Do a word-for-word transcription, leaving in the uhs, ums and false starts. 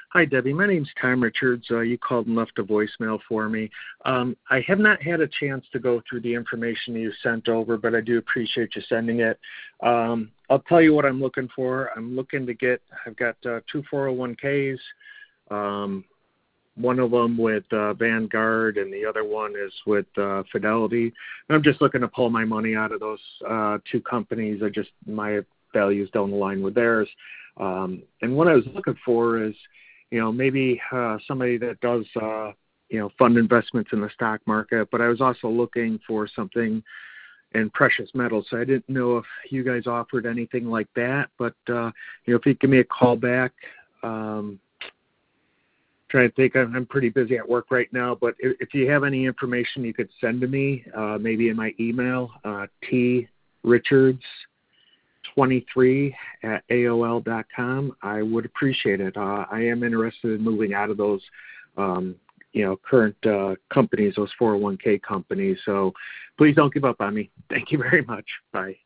Hi, Debbie. My name's Tom Richards. Uh, you called and left a voicemail for me. Um, I have not had a chance to go through the information you sent over, but I do appreciate you sending it. Um, I'll tell you what I'm looking for. I'm looking to get, I've got uh, two four oh one k's, um, one of them with uh, Vanguard and the other one is with uh, Fidelity. And I'm just looking to pull my money out of those uh, two companies. I just, my values don't align with theirs. Um, and what I was looking for is, you know, maybe uh, somebody that does, uh, you know, fund investments in the stock market, but I was also looking for something in precious metals. So I didn't know if you guys offered anything like that, but, uh, you know, if you give me a call back, um, trying to think, I'm, I'm pretty busy at work right now, but if, if you have any information you could send to me, uh, maybe in my email, uh, T Richards twenty-three at A O L dot com, I would appreciate it. Uh, I am interested in moving out of those, um, you know, current uh, companies, those four oh one k companies. So please don't give up on me. Thank you very much. Bye.